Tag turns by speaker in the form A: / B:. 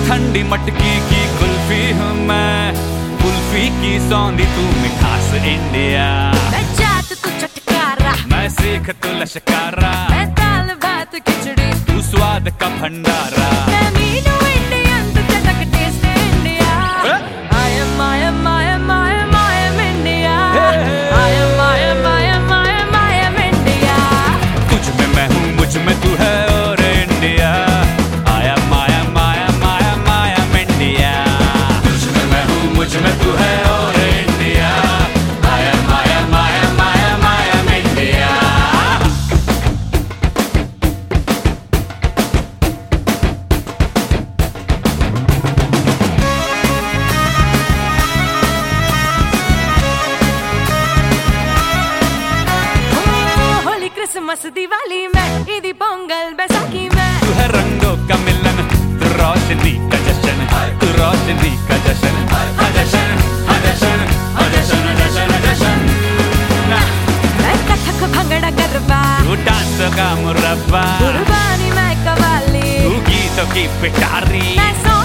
A: ठंडी मटकी की कुल्फी हूँ मैं, कुल्फी की सौंधी तू मिठास इंडिया।
B: मैं जात तू चटकारा,
A: मैं सीख तू लश्कारा,
B: मैं दाल भात खिचड़ी
A: तू स्वाद का भंडारा।
B: मैं मीनू इंडियन तू चटक taste India. I am India। I am India।
A: तुझ में मैं हूँ, मुझ में तू है और इंडिया। I am India। तुझ में मैं हूँ, मुझ में तू है और India. I am India।
B: Holi Christmas Diwali में, ईदी पोंगल बैसाखी में,
A: तू है रंगों का मिलन, तू रोशनी का जश्न, तू रोशनी का जश्न।
B: मैं कथक भंगड़ा गरबा,
A: तू डांस का मुरब्बा,
B: कुर्बानी मैं कवाली,
A: तू गीतों की पिटारी।
B: मैं